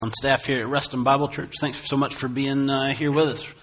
On staff here at Reston Bible Church, thanks so much for being here with us.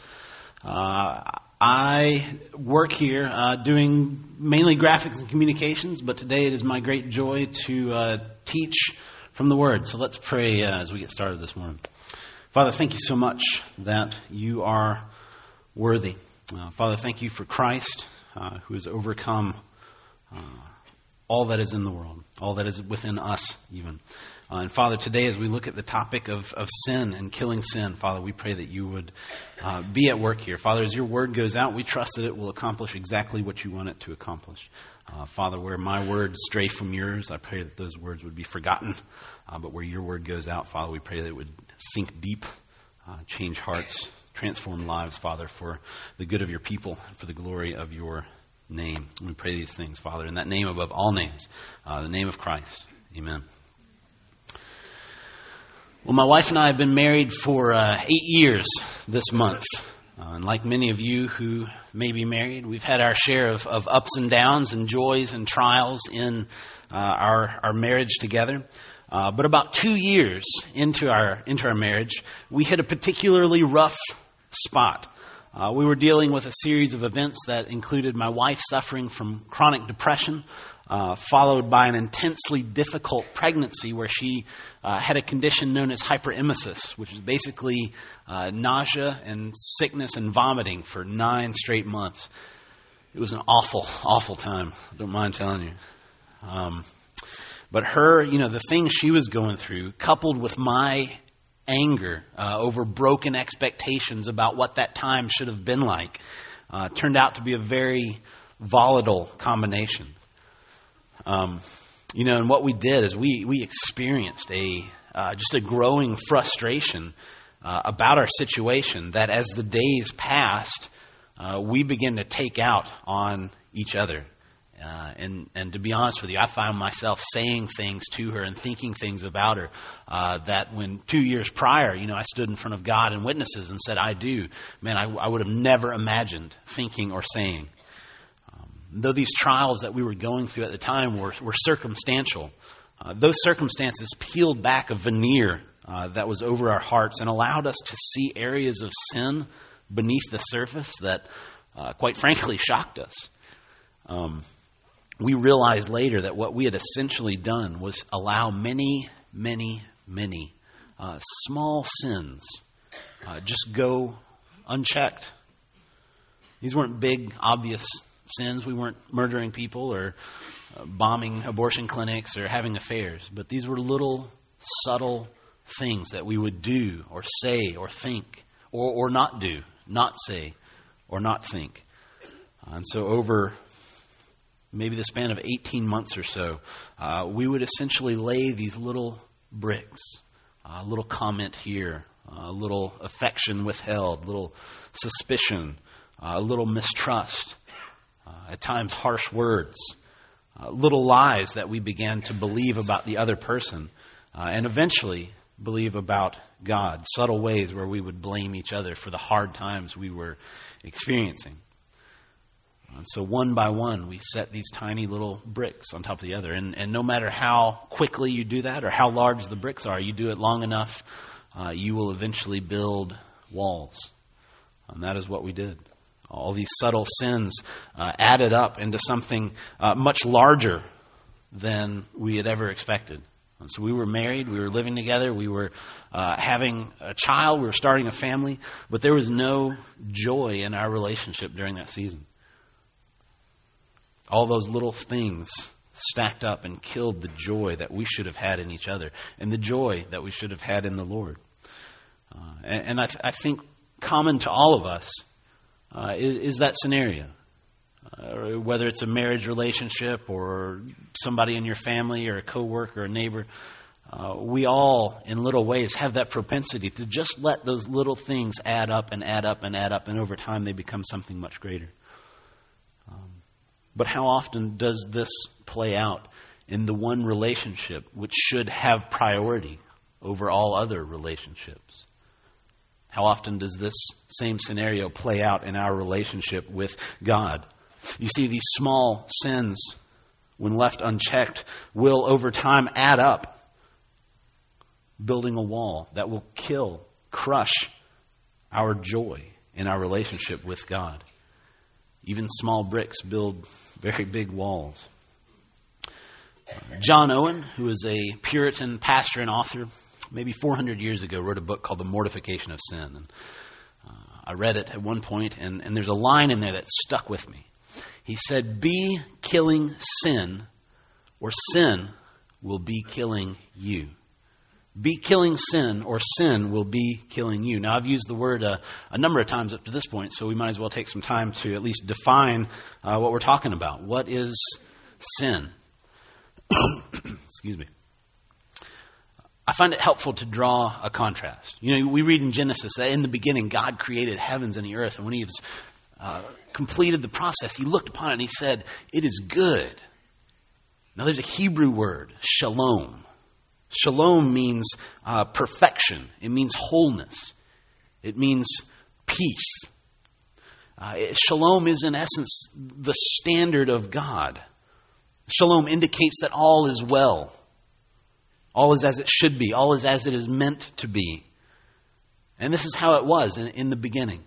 I work here doing mainly graphics and communications, but today it is my great joy to teach from the Word. So let's pray as we get started this morning. Father, thank you so much that you are worthy. Father, thank you for Christ who has overcome all that is in the world, all that is within us even. And Father, today as we look at the topic of sin and killing sin, Father, we pray that you would be at work here. Father, as your word goes out, we trust that it will accomplish exactly what you want it to accomplish. Father, where my words stray from yours, I pray that those words would be forgotten. But where your word goes out, Father, we pray that it would sink deep, change hearts, transform lives, Father, for the good of your people, for the glory of your name. We pray these things, Father, in that name above all names, the name of Christ. Amen. Well, my wife and I have been married for 8 years this month. And like many of you who may be married, we've had our share of ups and downs and joys and trials in our marriage together. But about 2 years into our marriage, we hit a particularly rough spot. We were dealing with a series of events that included my wife suffering from chronic depression, followed by an intensely difficult pregnancy where she had a condition known as hyperemesis, which is basically nausea and sickness and vomiting for 9 straight months. It was an awful, awful time. I don't mind telling you. But her, the things she was going through, coupled with my anger over broken expectations about what that time should have been like, turned out to be a very volatile combination. And what we did is we experienced just a growing frustration about our situation that as the days passed, we began to take out on each other. And to be honest with you, I found myself saying things to her and thinking things about her that when 2 years prior, I stood in front of God and witnesses and said, I do. Man, I would have never imagined thinking or saying. Though these trials that we were going through at the time were circumstantial, those circumstances peeled back a veneer that was over our hearts and allowed us to see areas of sin beneath the surface that, quite frankly, shocked us. We realized later that what we had essentially done was allow many, many, many small sins just go unchecked. These weren't big, obvious sins. We weren't murdering people or bombing abortion clinics or having affairs. But these were little, subtle things that we would do or say or think or not do, not say or not think. And so over maybe the span of 18 months or so, we would essentially lay these little bricks, a little comment here, a little affection withheld, little suspicion, a little mistrust, at times harsh words, little lies that we began to believe about the other person, and eventually believe about God, subtle ways where we would blame each other for the hard times we were experiencing. And so one by one, we set these tiny little bricks on top of the other. And no matter how quickly you do that or how large the bricks are, you do it long enough, you will eventually build walls. And that is what we did. All these subtle sins added up into something much larger than we had ever expected. And so we were married, we were living together, we were having a child, we were starting a family, but there was no joy in our relationship during that season. All those little things stacked up and killed the joy that we should have had in each other and the joy that we should have had in the Lord. And I think common to all of us is that scenario. Whether it's a marriage relationship or somebody in your family or a coworker or a neighbor, we all, in little ways, have that propensity to just let those little things add up and add up and add up, and over time they become something much greater. But how often does this play out in the one relationship which should have priority over all other relationships? How often does this same scenario play out in our relationship with God? You see, these small sins, when left unchecked, will over time add up building a wall that will crush our joy in our relationship with God. Even small bricks build very big walls. John Owen, who is a Puritan pastor and author, maybe 400 years ago, wrote a book called The Mortification of Sin. And I read it at one point, and there's a line in there that stuck with me. He said, "Be killing sin, or sin will be killing you." Be killing sin, or sin will be killing you. Now, I've used the word a number of times up to this point, so we might as well take some time to at least define what we're talking about. What is sin? Excuse me. I find it helpful to draw a contrast. You know, we read in Genesis that in the beginning God created heavens and the earth, and when he was completed the process, he looked upon it and he said, "It is good." Now, there's a Hebrew word, shalom. Shalom means perfection. It means wholeness. It means peace. Shalom is, in essence, the standard of God. Shalom indicates that all is well. All is as it should be. All is as it is meant to be. And this is how it was in the beginning,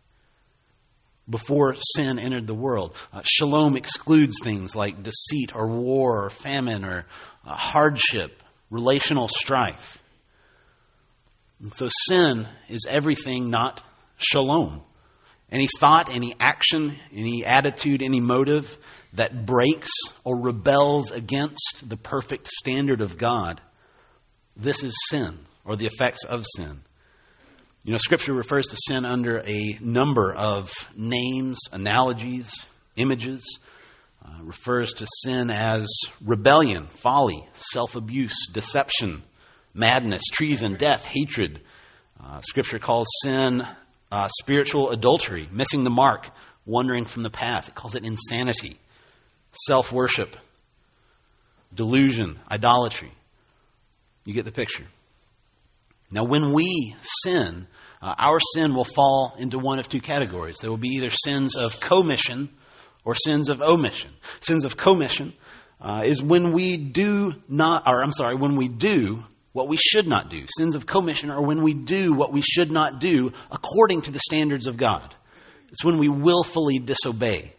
before sin entered the world. Shalom excludes things like deceit or war or famine or hardship, relational strife. And so sin is everything not shalom. Any thought, any action, any attitude, any motive that breaks or rebels against the perfect standard of God, this is sin, or the effects of sin. You know, Scripture refers to sin under a number of names, analogies, images. Refers to sin as rebellion, folly, self-abuse, deception, madness, treason, death, hatred. Scripture calls sin spiritual adultery, missing the mark, wandering from the path. It calls it insanity, self-worship, delusion, idolatry. You get the picture. Now, when we sin, our sin will fall into one of two categories. There will be either sins of commission or sins of omission. Sins of commission is when we do when we do what we should not do. Sins of commission are when we do what we should not do according to the standards of God. It's when we willfully disobey.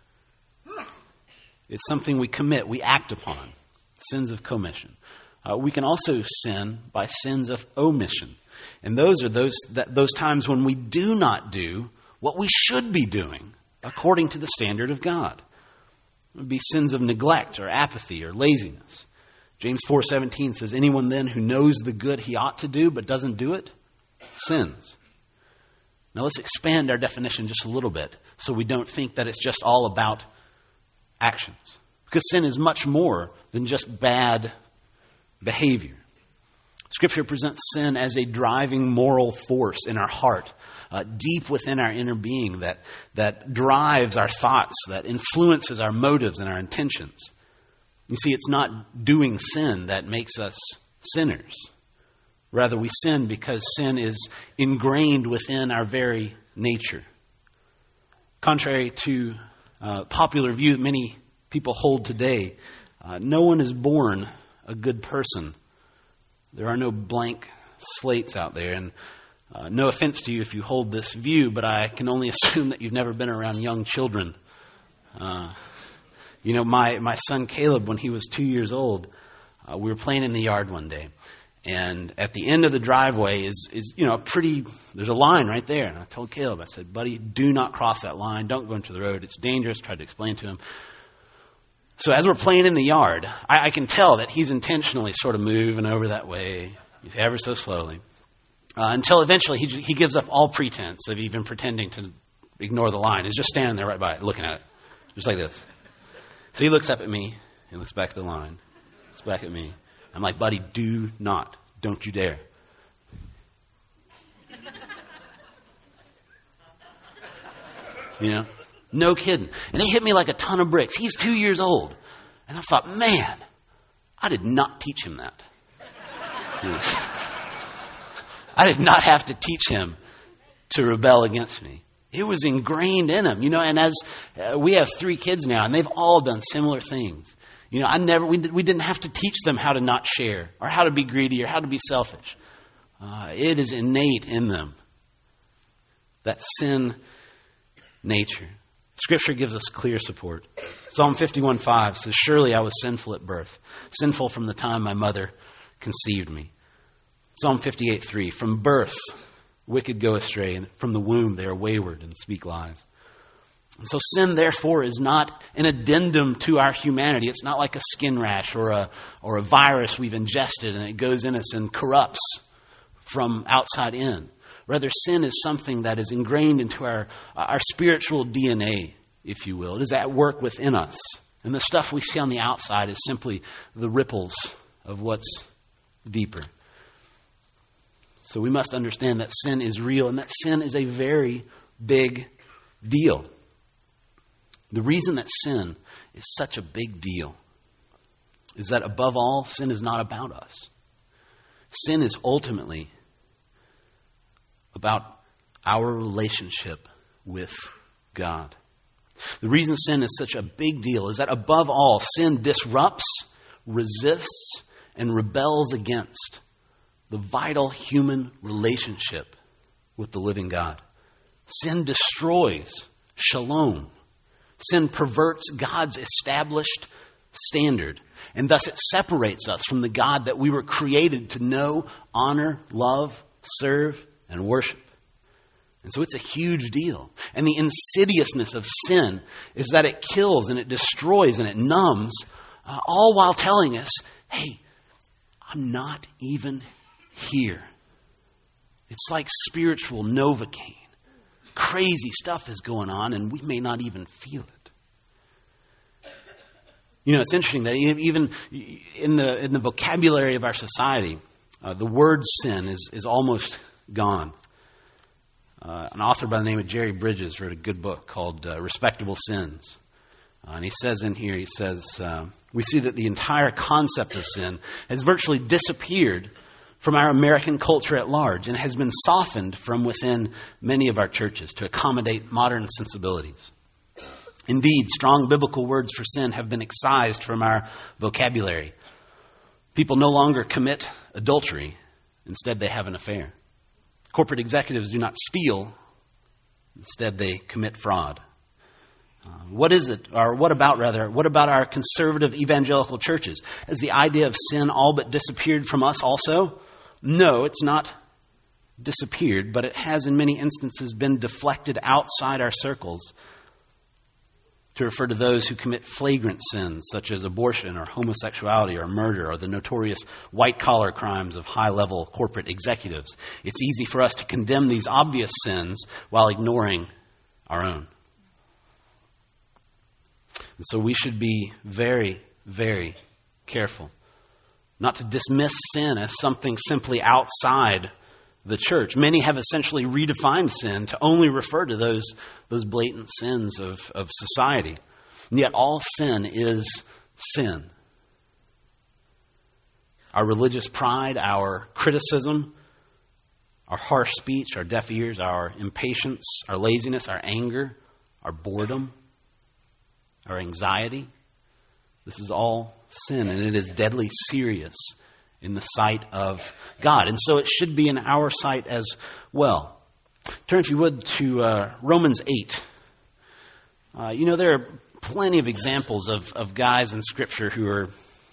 It's something we commit, we act upon. Sins of commission. We can also sin by sins of omission. And those are those times when we do not do what we should be doing according to the standard of God. It would be sins of neglect or apathy or laziness. James 4:17 says, "Anyone then who knows the good he ought to do but doesn't do it, sins." Now let's expand our definition just a little bit so we don't think that it's just all about actions. Because sin is much more than just bad behavior. Scripture presents sin as a driving moral force in our heart, deep within our inner being that drives our thoughts, that influences our motives and our intentions. You see, it's not doing sin that makes us sinners. Rather, we sin because sin is ingrained within our very nature. Contrary to popular view that many people hold today, no one is born a good person. There are no blank slates out there. And no offense to you if you hold this view, but I can only assume that you've never been around young children. You know, my son Caleb, when he was 2 years old, we were playing in the yard one day. And at the end of the driveway is there's a line right there. And I told Caleb, I said, "Buddy, do not cross that line. Don't go into the road. It's dangerous." Tried to explain to him. So as we're playing in the yard, I can tell that he's intentionally sort of moving over that way, ever so slowly, until eventually he gives up all pretense of even pretending to ignore the line. He's just standing there right by it, looking at it, just like this. So he looks up at me, he looks back at the line, looks back at me. I'm like, "Buddy, don't you dare." You know? No kidding. And it hit me like a ton of bricks. He's 2 years old. And I thought, man, I did not teach him that. I did not have to teach him to rebel against me. It was ingrained in him. You know, and as we have 3 kids now, and they've all done similar things. We didn't have to teach them how to not share or how to be greedy or how to be selfish. It is innate in them, that sin nature. Scripture gives us clear support. Psalm 51:5 says, "Surely I was sinful at birth, sinful from the time my mother conceived me." Psalm 58:3, "From birth wicked go astray, and from the womb they are wayward and speak lies." And so sin, therefore, is not an addendum to our humanity. It's not like a skin rash or a virus we've ingested and it goes in us and corrupts from outside in. Rather, sin is something that is ingrained into our spiritual DNA, if you will. It is at work within us. And the stuff we see on the outside is simply the ripples of what's deeper. So we must understand that sin is real and that sin is a very big deal. The reason that sin is such a big deal is that, above all, sin is not about us. Sin is ultimately about our relationship with God. The reason sin is such a big deal is that, above all, sin disrupts, resists, and rebels against the vital human relationship with the living God. Sin destroys shalom. Sin perverts God's established standard, and thus it separates us from the God that we were created to know, honor, love, serve, and worship. And so it's a huge deal. And the insidiousness of sin is that it kills and it destroys and it numbs, all while telling us, hey, I'm not even here. It's like spiritual Novocaine. Crazy stuff is going on and we may not even feel it. It's interesting that even in the vocabulary of our society, the word sin is almost gone. An author by the name of Jerry Bridges wrote a good book called Respectable Sins. And he says in here, we see that the entire concept of sin has virtually disappeared from our American culture at large and has been softened from within many of our churches to accommodate modern sensibilities. Indeed, strong biblical words for sin have been excised from our vocabulary. People no longer commit adultery. Instead, they have an affair. Corporate executives do not steal. Instead, they commit fraud. What about our conservative evangelical churches? Has the idea of sin all but disappeared from us also? No, it's not disappeared, but it has in many instances been deflected outside our circles to refer to those who commit flagrant sins such as abortion or homosexuality or murder or the notorious white-collar crimes of high-level corporate executives. It's easy for us to condemn these obvious sins while ignoring our own. And so we should be very, very careful not to dismiss sin as something simply outside the church. Many have essentially redefined sin to only refer to those blatant sins of society. And yet all sin is sin. Our religious pride, our criticism, our harsh speech, our deaf ears, our impatience, our laziness, our anger, our boredom, our anxiety. This is all sin, and it is deadly serious in the sight of God. And so it should be in our sight as well. Turn, if you would, to Romans 8. There are plenty of examples of guys in Scripture who are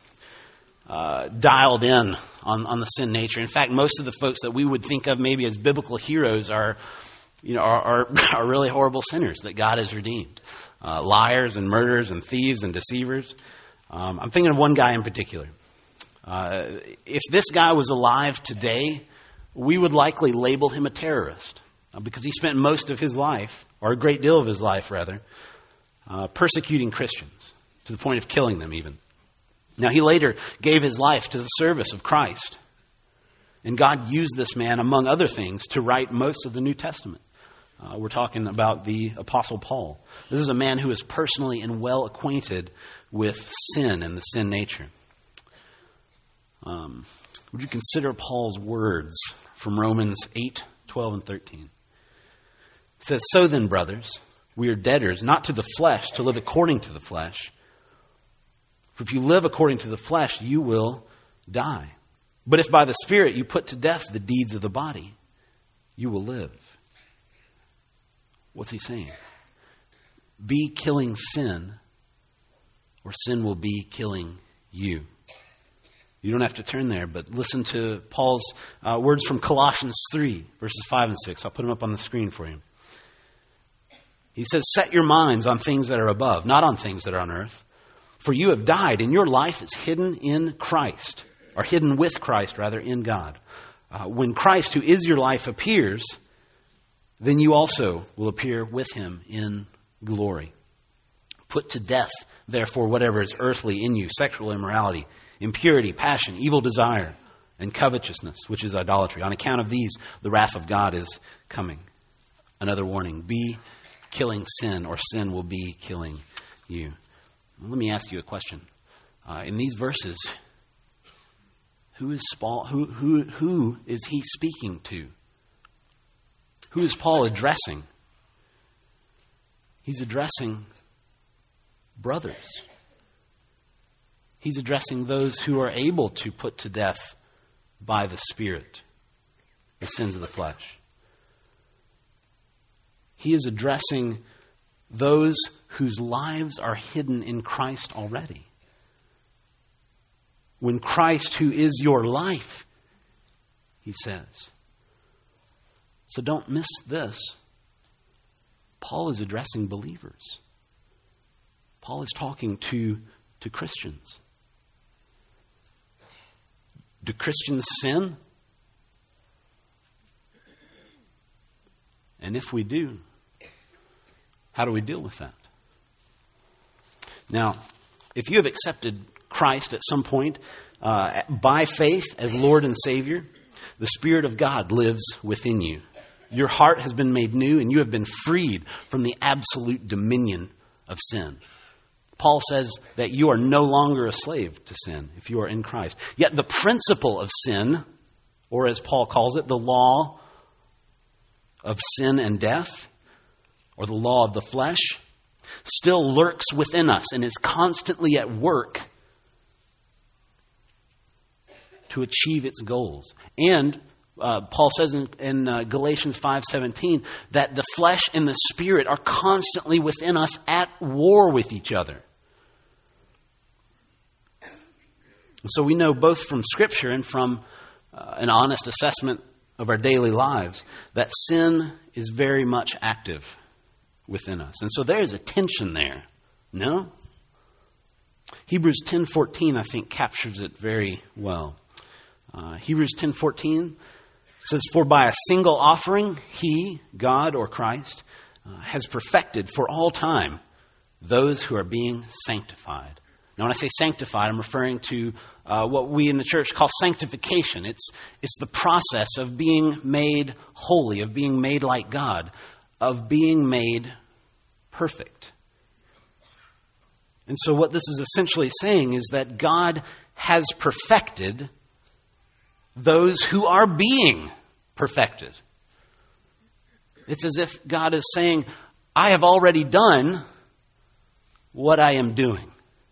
dialed in on the sin nature. In fact, most of the folks that we would think of maybe as biblical heroes are really horrible sinners that God has redeemed. Liars and murderers and thieves and deceivers. I'm thinking of one guy in particular. If this guy was alive today, we would likely label him a terrorist because he spent most of his life, or a great deal of his life rather, persecuting Christians to the point of killing them even. Now, he later gave his life to the service of Christ. And God used this man, among other things, to write most of the New Testament. We're talking about the Apostle Paul. This is a man who is personally and well acquainted with sin and the sin nature. Would you consider Paul's words from Romans 8, 12, and 13? It says, "So then, brothers, we are debtors, not to the flesh, to live according to the flesh. For if you live according to the flesh, you will die. But if by the Spirit you put to death the deeds of the body, you will live. What's he saying? Be killing sin, or sin will be killing you. You don't have to turn there, but listen to Paul's words from Colossians 3, verses 5 and 6. I'll put them up on the screen for you. He says, set your minds on things that are above, not on things that are on earth. For you have died, and your life is hidden in Christ, or hidden with Christ, rather, in God. When Christ, who is your life, appears, then you also will appear with him in glory. Put to death, therefore, whatever is earthly in you, sexual immorality, impurity, passion, evil desire, and covetousness, which is idolatry. On account of these, the wrath of God is coming. Another warning, be killing sin, or sin will be killing you. Well, let me ask you a question. In these verses, who is Paul? Who is he speaking to? Who is Paul addressing? He's addressing brothers. He's addressing those who are able to put to death by the Spirit the sins of the flesh. He is addressing those whose lives are hidden in Christ already. When Christ, who is your life, he says. So don't miss this. Paul is addressing believers. Paul is talking to Christians. Do Christians sin? And if we do, how do we deal with that? Now, if you have accepted Christ at some point by faith as Lord and Savior, the Spirit of God lives within you. Your heart has been made new, and you have been freed from the absolute dominion of sin. Paul says that you are no longer a slave to sin if you are in Christ. Yet the principle of sin, or as Paul calls it, the law of sin and death, or the law of the flesh, still lurks within us and is constantly at work to achieve its goals. And Paul says in Galatians 5:17 that the flesh and the spirit are constantly within us at war with each other. And so we know both from Scripture and from an honest assessment of our daily lives that sin is very much active within us. And so there is a tension there. No? Hebrews 10:14, I think, captures it very well. Hebrews 10:14 says, "For by a single offering, he, God or Christ, has perfected for all time those who are being sanctified." Now, when I say sanctified, I'm referring to what we in the church call sanctification. It's the process of being made holy, of being made like God, of being made perfect. And so what this is essentially saying is that God has perfected those who are being perfected. It's as if God is saying, I have already done what I am doing.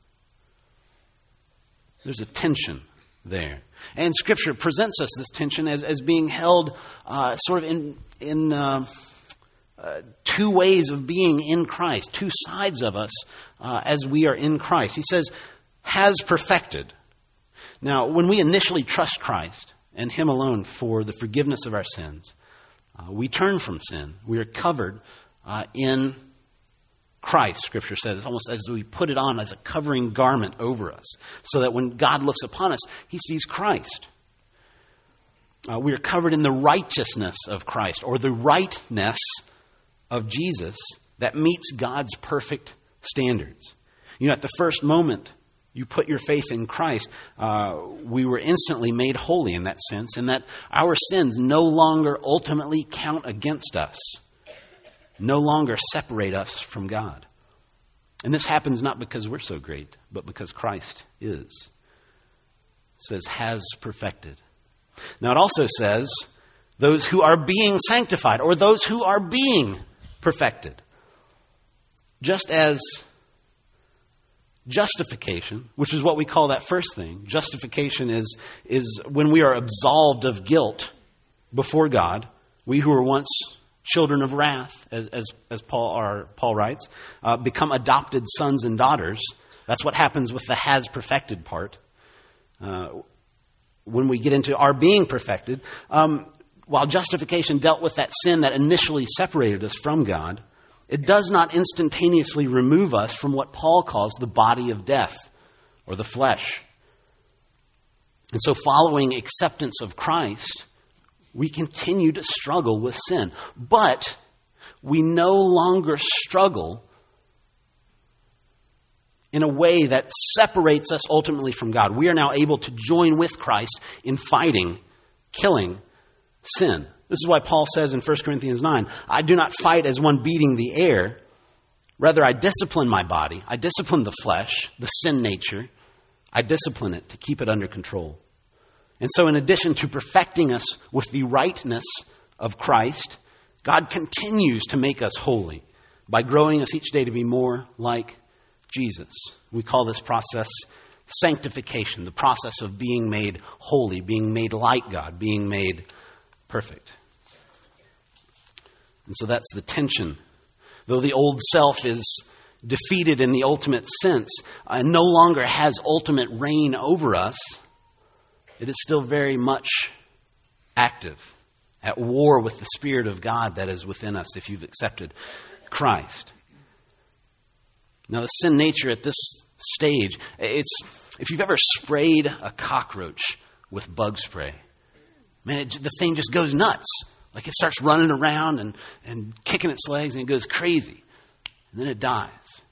There's a tension there. And Scripture presents us this tension as being held sort of in two ways of being in Christ, two sides of us as we are in Christ. He says, has perfected. Now, when we initially trust Christ and Him alone for the forgiveness of our sins, we turn from sin. We are covered in Christ, Scripture says. It's almost as we put it on as a covering garment over us, so that when God looks upon us, He sees Christ. We are covered in the righteousness of Christ, or the rightness of Jesus that meets God's perfect standards. You know, at the first moment you put your faith in Christ, we were instantly made holy in that sense, and that our sins no longer ultimately count against us, no longer separate us from God. And this happens not because we're so great, but because Christ is. It says, has perfected. Now it also says, those who are being sanctified, or those who are being perfected. Just as Justification, which is what we call that first thing. Justification is when we are absolved of guilt before God. We who were once children of wrath, as Paul writes, become adopted sons and daughters. That's what happens with the has perfected part. When we get into our being perfected, while justification dealt with that sin that initially separated us from God, it does not instantaneously remove us from what Paul calls the body of death, or the flesh. And so following acceptance of Christ, we continue to struggle with sin. But we no longer struggle in a way that separates us ultimately from God. We are now able to join with Christ in fighting, killing sin. This is why Paul says in 1 Corinthians 9, I do not fight as one beating the air. Rather, I discipline my body. I discipline the flesh, the sin nature. I discipline it to keep it under control. And so in addition to perfecting us with the rightness of Christ, God continues to make us holy by growing us each day to be more like Jesus. We call this process sanctification, the process of being made holy, being made like God, being made perfect. And so that's the tension. Though the old self is defeated in the ultimate sense and no longer has ultimate reign over us, it is still very much active, at war with the Spirit of God that is within us if you've accepted Christ. Now, the sin nature at this stage, it's if you've ever sprayed a cockroach with bug spray, man, the thing just goes nuts. Like it starts running around and kicking its legs and it goes crazy. And then it dies.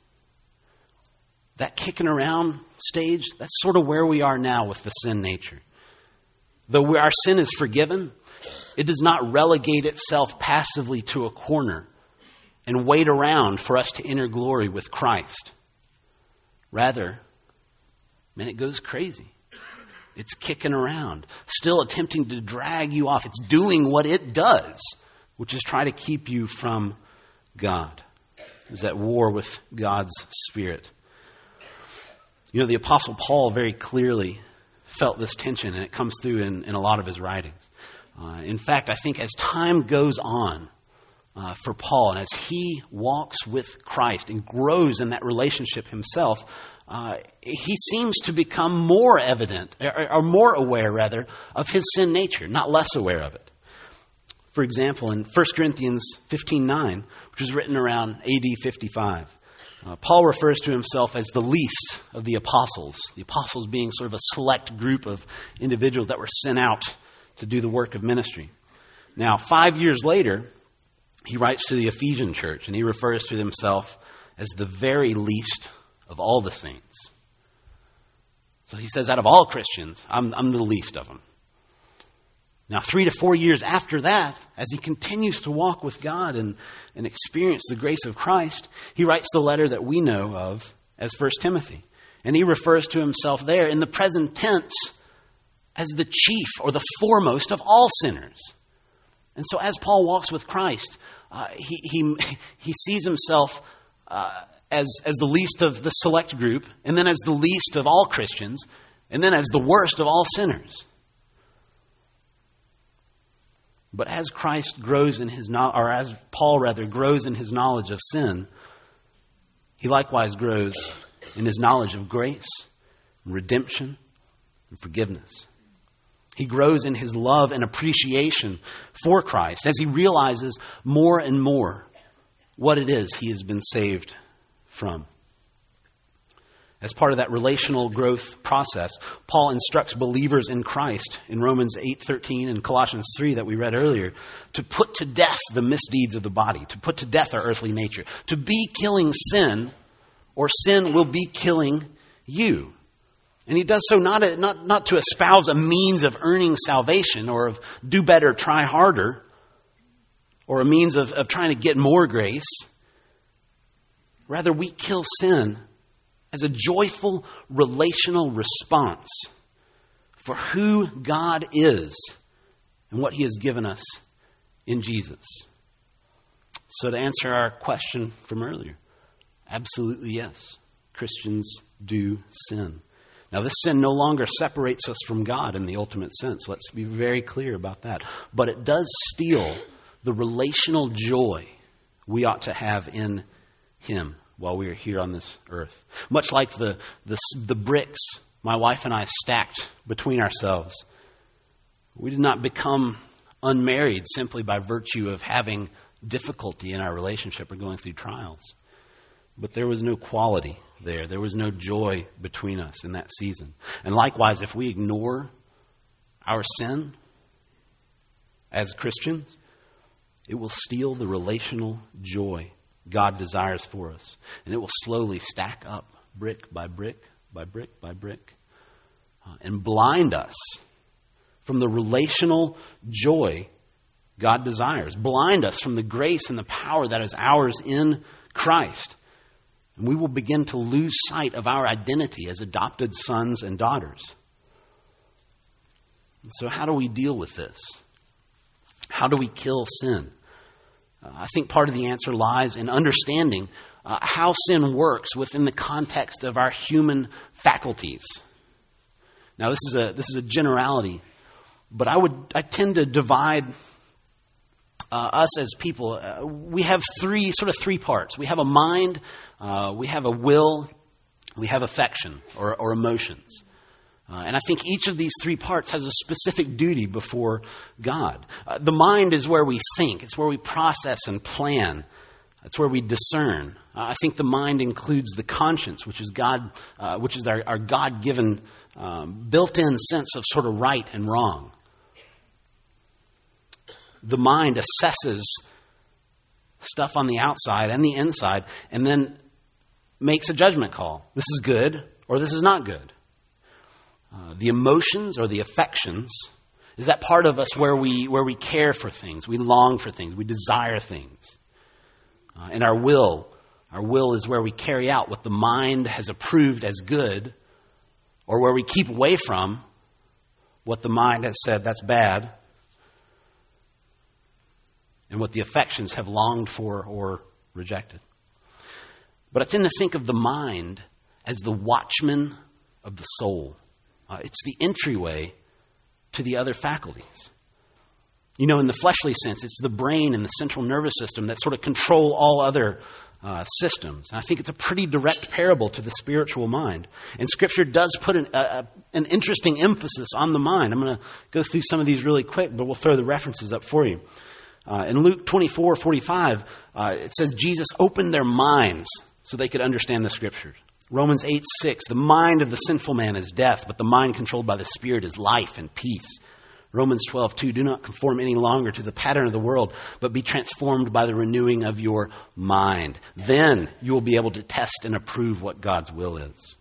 That kicking around stage, that's sort of where we are now with the sin nature. Though our sin is forgiven, it does not relegate itself passively to a corner and wait around for us to enter glory with Christ. Rather, man, it goes crazy. It's kicking around, still attempting to drag you off. It's doing what it does, which is try to keep you from God. It's at war with God's Spirit. You know, the Apostle Paul very clearly felt this tension, and it comes through in a lot of his writings. In fact, I think as time goes on for Paul, and as he walks with Christ and grows in that relationship himself, he seems to become more evident, or more aware, rather, of his sin nature, not less aware of it. For example, in 1 Corinthians 15:9, which was written around AD 55, Paul refers to himself as the least of the apostles being sort of a select group of individuals that were sent out to do the work of ministry. Now, 5 years later, he writes to the Ephesian church, and he refers to himself as the very least of all the saints. So he says, out of all Christians, I'm the least of them. Now, 3 to 4 years after that, as he continues to walk with God and experience the grace of Christ, he writes the letter that we know of as 1 Timothy. And he refers to himself there in the present tense as the chief or the foremost of all sinners. And so as Paul walks with Christ, he sees himself as the least of the select group, and then as the least of all Christians, and then as the worst of all sinners. But as Christ grows in his or as Paul rather grows in his knowledge of sin, he likewise grows in his knowledge of grace, redemption, and forgiveness. He grows in his love and appreciation for Christ as he realizes more and more what it is he has been saved from. As part of that relational growth process, Paul instructs believers in Christ in Romans 8:13 and Colossians 3 that we read earlier to put to death the misdeeds of the body, to put to death our earthly nature, to be killing sin, or sin will be killing you. And he does so not to espouse a means of earning salvation or of do better, try harder, or a means of trying to get more grace. Rather, we kill sin as a joyful relational response for who God is and what he has given us in Jesus. So to answer our question from earlier, absolutely yes. Christians do sin. Now, this sin no longer separates us from God in the ultimate sense. Let's be very clear about that. But it does steal the relational joy we ought to have in Him while we are here on this earth. Much like the bricks my wife and I stacked between ourselves. We did not become unmarried simply by virtue of having difficulty in our relationship or going through trials. But there was no quality there. There was no joy between us in that season. And likewise, if we ignore our sin as Christians, it will steal the relational joy God desires for us. And it will slowly stack up brick by brick by brick by brick and blind us from the relational joy God desires. Blind us from the grace and the power that is ours in Christ. And we will begin to lose sight of our identity as adopted sons and daughters. So how do we deal with this? How do we kill sin? I think part of the answer lies in understanding how sin works within the context of our human faculties. Now, this is a generality, but I tend to divide us as people. We have three parts. We have a mind, we have a will, we have affection or emotions. And I think each of these three parts has a specific duty before God. The mind is where we think. It's where we process and plan. It's where we discern. I think the mind includes the conscience, which is our God-given, built-in sense of sort of right and wrong. The mind assesses stuff on the outside and the inside, and then makes a judgment call. This is good, or this is not good. The emotions or the affections is that part of us where we care for things, we long for things, we desire things. And our will is where we carry out what the mind has approved as good, or where we keep away from what the mind has said that's bad, and what the affections have longed for or rejected. But I tend to think of the mind as the watchman of the soul. It's the entryway to the other faculties. You know, in the fleshly sense, it's the brain and the central nervous system that sort of control all other systems. And I think it's a pretty direct parable to the spiritual mind. And Scripture does put an interesting emphasis on the mind. I'm going to go through some of these really quick, but we'll throw the references up for you. In Luke 24:45, it says Jesus opened their minds so they could understand the Scriptures. Romans 8:6, the mind of the sinful man is death, but the mind controlled by the Spirit is life and peace. Romans 12:2, do not conform any longer to the pattern of the world, but be transformed by the renewing of your mind. Then you will be able to test and approve what God's will is.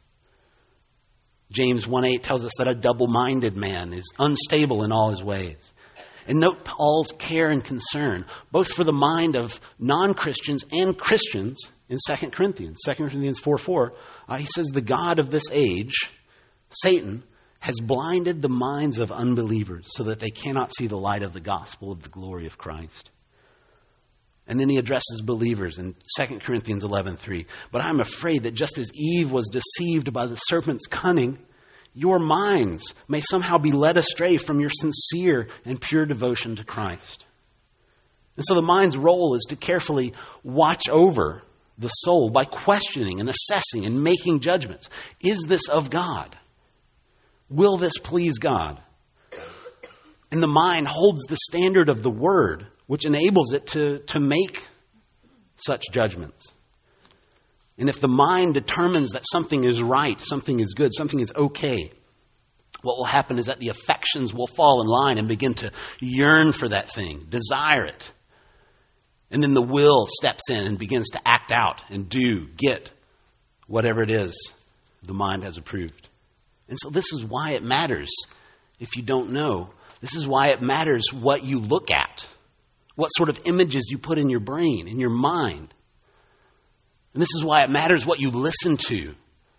James 1:8 tells us that a double-minded man is unstable in all his ways. And note Paul's care and concern, both for the mind of non-Christians and Christians in 2 Corinthians. 2 Corinthians 4:4, he says, the God of this age, Satan, has blinded the minds of unbelievers so that they cannot see the light of the gospel of the glory of Christ. And then he addresses believers in 2 Corinthians 11:3. But I'm afraid that just as Eve was deceived by the serpent's cunning, your minds may somehow be led astray from your sincere and pure devotion to Christ. And so the mind's role is to carefully watch over the soul by questioning and assessing and making judgments. Is this of God? Will this please God? And the mind holds the standard of the Word, which enables it to make such judgments. And if the mind determines that something is right, something is good, something is okay, what will happen is that the affections will fall in line and begin to yearn for that thing, desire it. And then the will steps in and begins to act out and get whatever it is the mind has approved. And so this is why it matters, if you don't know, this is why it matters what you look at, what sort of images you put in your brain, in your mind. And this is why it matters what you listen to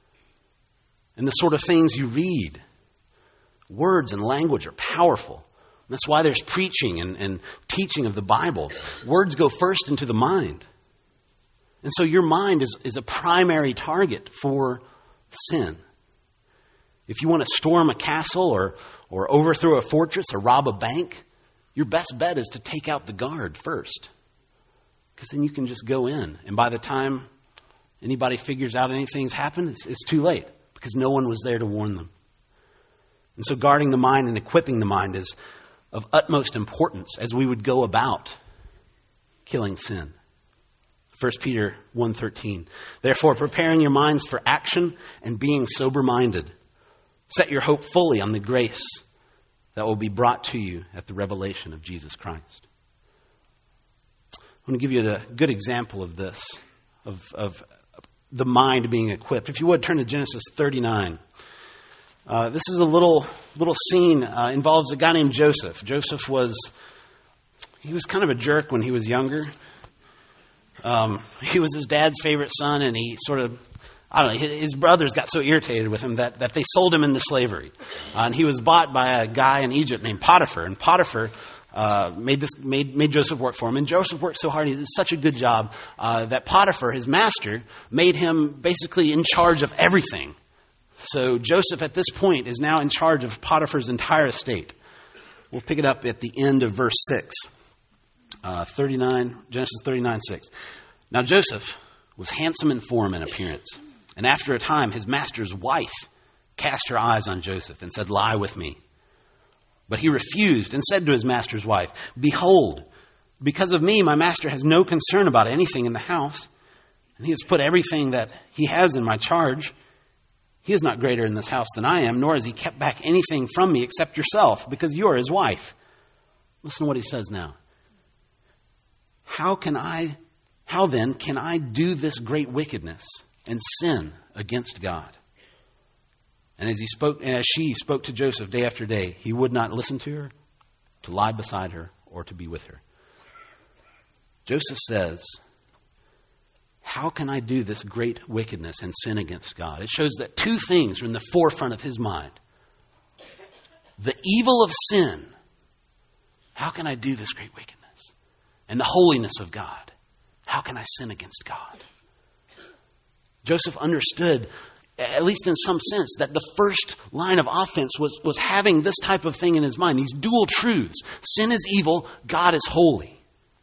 and the sort of things you read. Words and language are powerful. That's why there's preaching and teaching of the Bible. Words go first into the mind. And so your mind is a primary target for sin. If you want to storm a castle or overthrow a fortress or rob a bank, your best bet is to take out the guard first. Because then you can just go in. And by the time anybody figures out anything's happened, it's too late. Because no one was there to warn them. And so guarding the mind and equipping the mind is of utmost importance as we would go about killing sin. 1 Peter 1:13. Therefore, preparing your minds for action and being sober-minded. Set your hope fully on the grace that will be brought to you at the revelation of Jesus Christ. I want to give you a good example of this, of the mind being equipped. If you would, turn to Genesis 39. This is a little scene, involves a guy named Joseph. Joseph was kind of a jerk when he was younger. He was his dad's favorite son, and he his brothers got so irritated with him that they sold him into slavery. And he was bought by a guy in Egypt named Potiphar. And Potiphar made Joseph work for him. And Joseph worked so hard, he did such a good job, that Potiphar, his master, made him basically in charge of everything. So Joseph at this point is now in charge of Potiphar's entire estate. We'll pick it up at the end of verse 6. Genesis 39:6. Now Joseph was handsome in form and appearance. And after a time, his master's wife cast her eyes on Joseph and said, "Lie with me." But he refused and said to his master's wife, "Behold, because of me, my master has no concern about anything in the house, and he has put everything that he has in my charge. He is not greater in this house than I am, nor has he kept back anything from me except yourself, because you are his wife." Listen to what he says now. How then can I do this great wickedness and sin against God? And as she spoke to Joseph day after day, he would not listen to her, to lie beside her, or to be with her. Joseph says, how can I do this great wickedness and sin against God? It shows that two things are in the forefront of his mind. The evil of sin. How can I do this great wickedness? And the holiness of God. How can I sin against God? Joseph understood, at least in some sense, that the first line of offense was having this type of thing in his mind. These dual truths. Sin is evil. God is holy.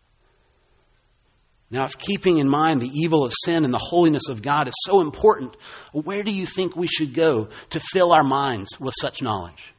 Now, if keeping in mind the evil of sin and the holiness of God is so important, where do you think we should go to fill our minds with such knowledge?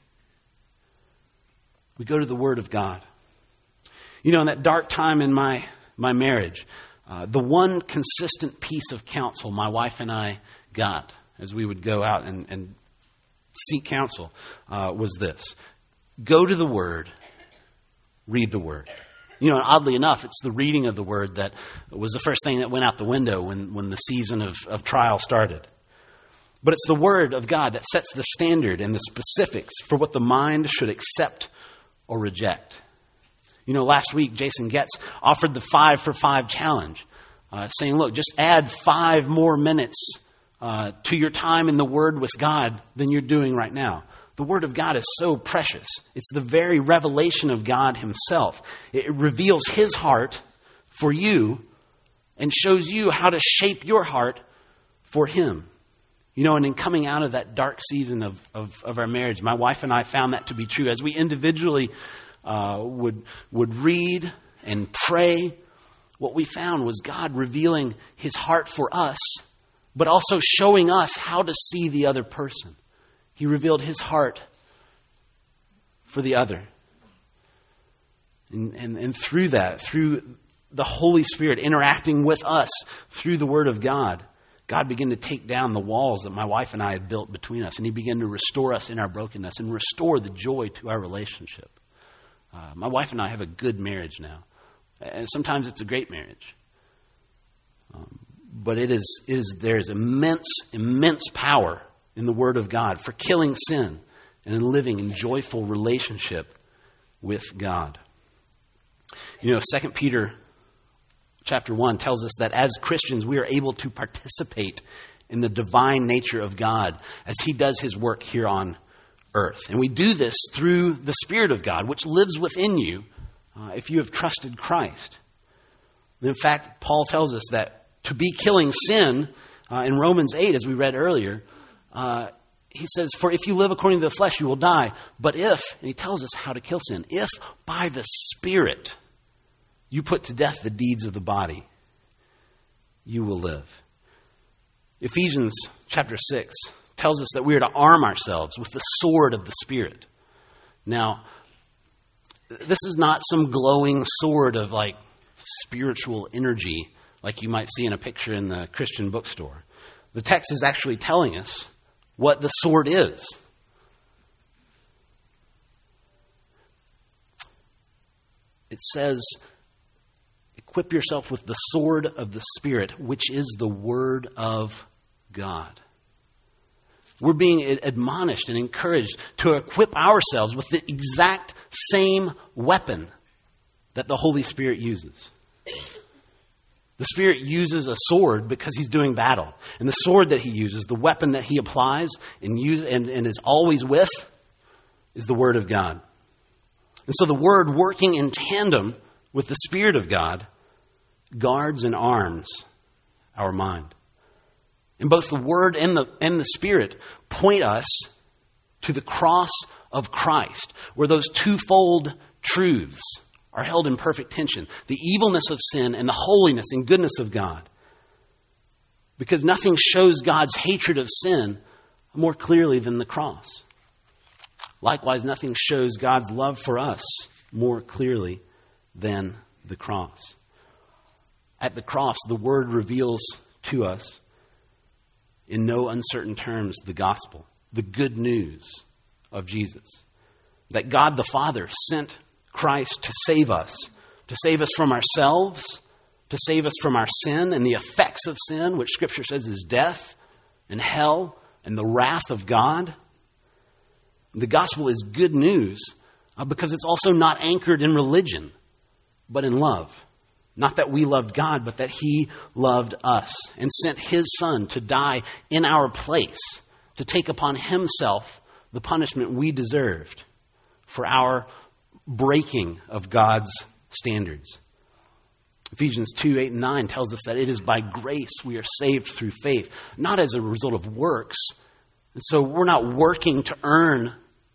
We go to the Word of God. You know, in that dark time in my marriage, the one consistent piece of counsel my wife and I got as we would go out and seek counsel was this. Go to the Word, read the Word. You know, oddly enough, it's the reading of the Word that was the first thing that went out the window when the season of trial started. But it's the Word of God that sets the standard and the specifics for what the mind should accept or reject. You know, last week, Jason Getz offered the 5 for 5 challenge, saying, look, just add 5 more minutes to your time in the Word with God than you're doing right now. The Word of God is so precious. It's the very revelation of God Himself. It reveals His heart for you and shows you how to shape your heart for Him. You know, and in coming out of that dark season of our marriage, my wife and I found that to be true. As we individually would read and pray, what we found was God revealing His heart for us, but also showing us how to see the other person. He revealed His heart for the other. And through that, through the Holy Spirit interacting with us through the Word of God, God began to take down the walls that my wife and I had built between us. And He began to restore us in our brokenness and restore the joy to our relationship. My wife and I have a good marriage now. And sometimes it's a great marriage. But there is immense power in the Word of God for killing sin and in living in joyful relationship with God. You know, 2 Peter chapter 1 tells us that as Christians we are able to participate in the divine nature of God as He does His work here on earth. And we do this through the Spirit of God, which lives within you if you have trusted Christ. In fact, Paul tells us that to be killing sin, in Romans 8, as we read earlier, he says, for if you live according to the flesh, you will die. But if, and he tells us how to kill sin, if by the Spirit you put to death the deeds of the body, you will live. Ephesians chapter 6 tells us that we are to arm ourselves with the sword of the Spirit. Now, this is not some glowing sword of like spiritual energy like you might see in a picture in the Christian bookstore. The text is actually telling us what the sword is. It says, equip yourself with the sword of the Spirit, which is the Word of God. We're being admonished and encouraged to equip ourselves with the exact same weapon that the Holy Spirit uses. The Spirit uses a sword because he's doing battle. And the sword that he uses, the weapon that he applies and is always with, is the Word of God. And so the Word, working in tandem with the Spirit of God, guards and arms our mind. And both the Word and the Spirit point us to the cross of Christ, where those twofold truths are held in perfect tension. The evilness of sin and the holiness and goodness of God. Because nothing shows God's hatred of sin more clearly than the cross. Likewise, nothing shows God's love for us more clearly than the cross. At the cross, the Word reveals to us in no uncertain terms the gospel, the good news of Jesus. That God the Father sent Christ to save us from ourselves, to save us from our sin and the effects of sin, which Scripture says is death and hell and the wrath of God. The gospel is good news because it's also not anchored in religion, but in love. Not that we loved God, but that He loved us and sent His Son to die in our place, to take upon Himself the punishment we deserved for our breaking of God's standards. Ephesians 2, 8, and 9 tells us that it is by grace we are saved through faith, not as a result of works. And so we're not working to earn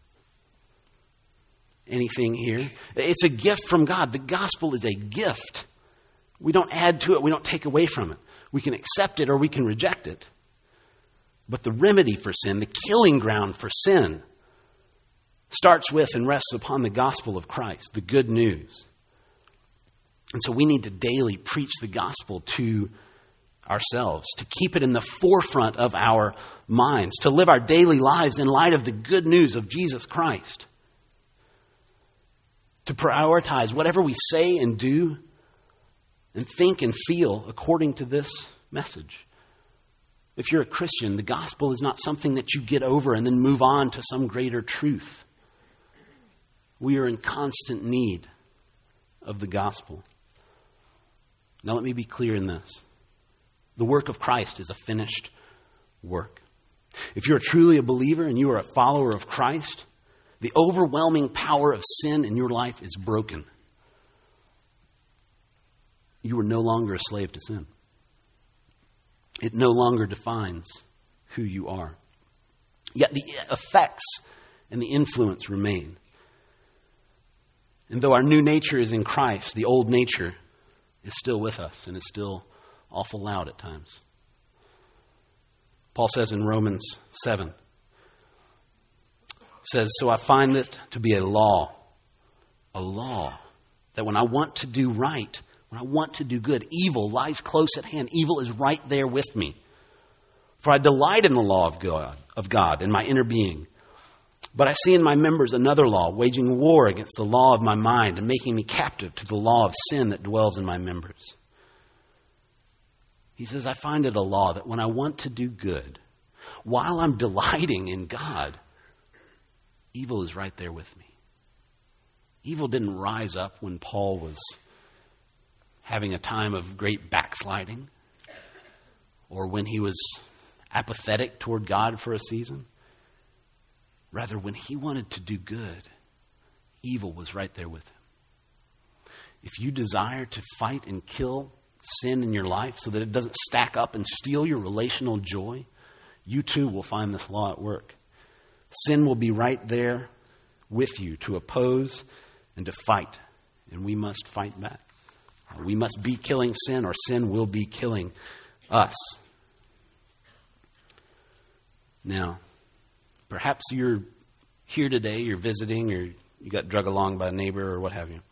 anything here. It's a gift from God. The gospel is a gift. We don't add to it. We don't take away from it. We can accept it or we can reject it. But the remedy for sin, the killing ground for sin, starts with and rests upon the gospel of Christ, the good news. And so we need to daily preach the gospel to ourselves, to keep it in the forefront of our minds, to live our daily lives in light of the good news of Jesus Christ, to prioritize whatever we say and do and think and feel according to this message. If you're a Christian, the gospel is not something that you get over and then move on to some greater truth. We are in constant need of the gospel. Now let me be clear in this. The work of Christ is a finished work. If you're truly a believer and you are a follower of Christ, the overwhelming power of sin in your life is broken. You are no longer a slave to sin. It no longer defines who you are. Yet the effects and the influence remain. And though our new nature is in Christ, the old nature is still with us and is still awful loud at times. Paul says in Romans 7, says, so I find it to be a law, that when I want to do right, when I want to do good, evil lies close at hand. Evil is right there with me. For I delight in the law of God in my inner being. But I see in my members another law, waging war against the law of my mind and making me captive to the law of sin that dwells in my members. He says, I find it a law that when I want to do good, while I'm delighting in God, evil is right there with me. Evil didn't rise up when Paul was having a time of great backsliding or when he was apathetic toward God for a season. Rather, when he wanted to do good, evil was right there with him. If you desire to fight and kill sin in your life so that it doesn't stack up and steal your relational joy, you too will find this law at work. Sin will be right there with you to oppose and to fight, and we must fight back. We must be killing sin, or sin will be killing us. Now, perhaps you're here today, you're visiting, or you got drug along by a neighbor or what have you.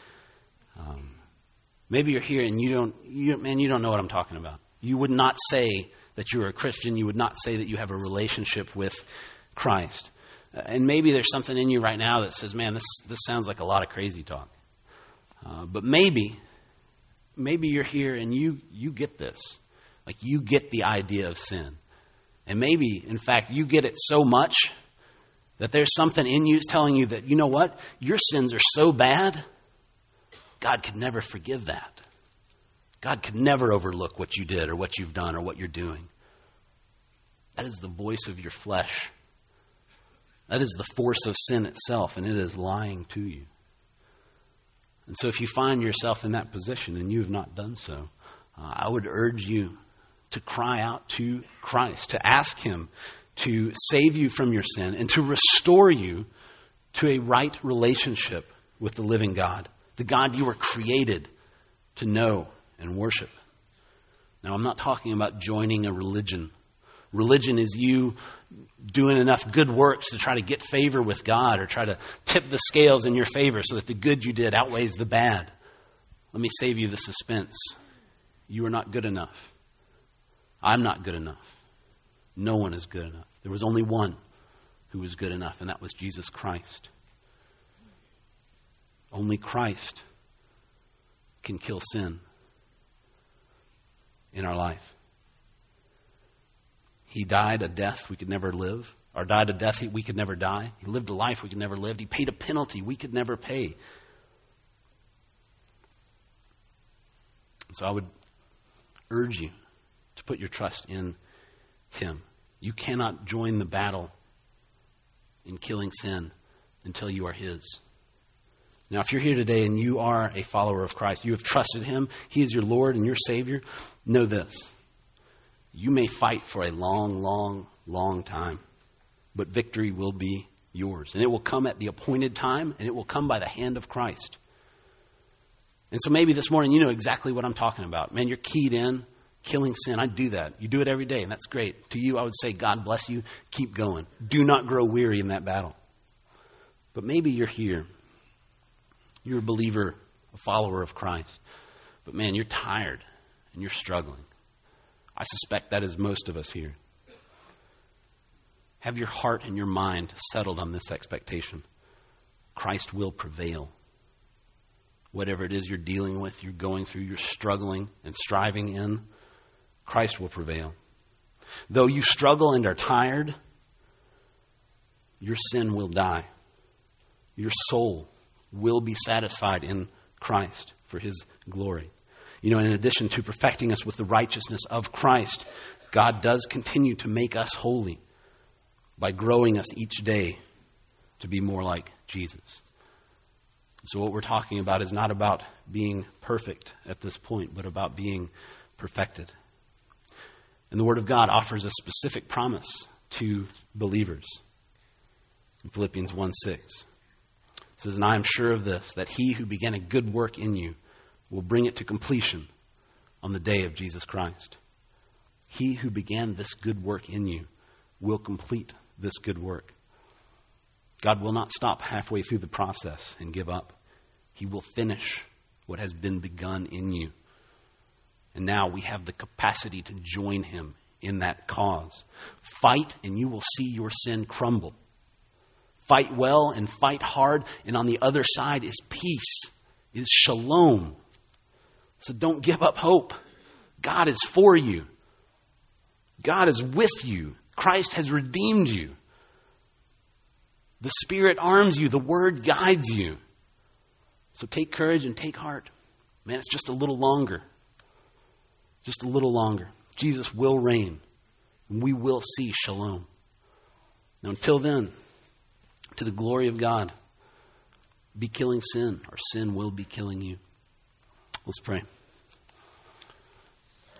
Maybe you're here and you don't know what I'm talking about. You would not say that you're a Christian. You would not say that you have a relationship with Christ. And maybe there's something in you right now that says, man, this sounds like a lot of crazy talk. But maybe you're here and you get this. Like, you get the idea of sin. And maybe, in fact, you get it so much that there's something in you telling you that, you know what? Your sins are so bad, God could never forgive that. God could never overlook what you did or what you've done or what you're doing. That is the voice of your flesh. That is the force of sin itself, and it is lying to you. And so if you find yourself in that position and you have not done so, I would urge you to cry out to Christ, to ask Him to save you from your sin and to restore you to a right relationship with the living God, the God you were created to know and worship. Now, I'm not talking about joining a religion. Religion is you doing enough good works to try to get favor with God or try to tip the scales in your favor so that the good you did outweighs the bad. Let me save you the suspense. You are not good enough. I'm not good enough. No one is good enough. There was only one who was good enough, and that was Jesus Christ. Only Christ can kill sin in our life. He died a death we could never live, or died a death we could never die. He lived a life we could never live. He paid a penalty we could never pay. So I would urge you to put your trust in Him. You cannot join the battle in killing sin until you are His. Now, if you're here today and you are a follower of Christ, you have trusted Him, He is your Lord and your Savior, know this. You may fight for a long, long, long time, but victory will be yours. And it will come at the appointed time, and it will come by the hand of Christ. And so maybe this morning you know exactly what I'm talking about. Man, you're keyed in, killing sin. I do that. You do it every day, and that's great. To you, I would say, God bless you. Keep going. Do not grow weary in that battle. But maybe you're here. You're a believer, a follower of Christ. But man, you're tired, and you're struggling. I suspect that is most of us here. Have your heart and your mind settled on this expectation. Christ will prevail. Whatever it is you're dealing with, you're going through, you're struggling and striving in, Christ will prevail. Though you struggle and are tired, your sin will die. Your soul will be satisfied in Christ for His glory. You know, in addition to perfecting us with the righteousness of Christ, God does continue to make us holy by growing us each day to be more like Jesus. So what we're talking about is not about being perfect at this point, but about being perfected. And the Word of God offers a specific promise to believers. In Philippians 1:6, it says, "And I am sure of this, that He who began a good work in you will bring it to completion on the day of Jesus Christ." He who began this good work in you will complete this good work. God will not stop halfway through the process and give up. He will finish what has been begun in you. And now we have the capacity to join Him in that cause. Fight and you will see your sin crumble. Fight well and fight hard, and on the other side is peace, is shalom. So don't give up hope. God is for you. God is with you. Christ has redeemed you. The Spirit arms you. The Word guides you. So take courage and take heart. Man, it's just a little longer. Just a little longer. Jesus will reign, and we will see shalom. Now, until then, to the glory of God, be killing sin, or sin will be killing you. Let's pray.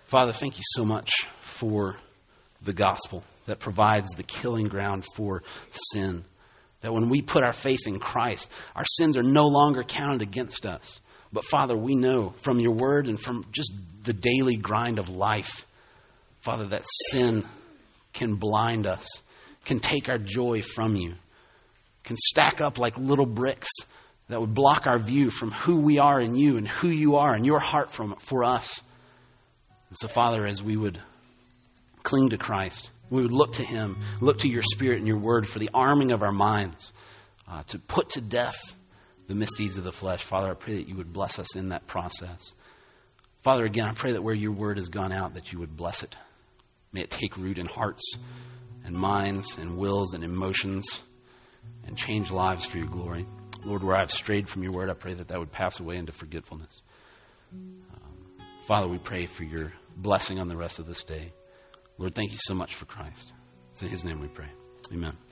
Father, thank you so much for the gospel that provides the killing ground for sin. That when we put our faith in Christ, our sins are no longer counted against us. But Father, we know from your word and from just the daily grind of life, Father, that sin can blind us, can take our joy from you, can stack up like little bricks that would block our view from who we are in you and who you are and your heart for us. And so, Father, as we would cling to Christ, we would look to him, look to your Spirit and your word for the arming of our minds to put to death the misdeeds of the flesh. Father, I pray that you would bless us in that process. Father, again, I pray that where your word has gone out, that you would bless it. May it take root in hearts and minds and wills and emotions and change lives for your glory. Lord, where I've strayed from your word, I pray that that would pass away into forgetfulness. Father, we pray for your blessing on the rest of this day. Lord, thank you so much for Christ. It's in his name we pray. Amen.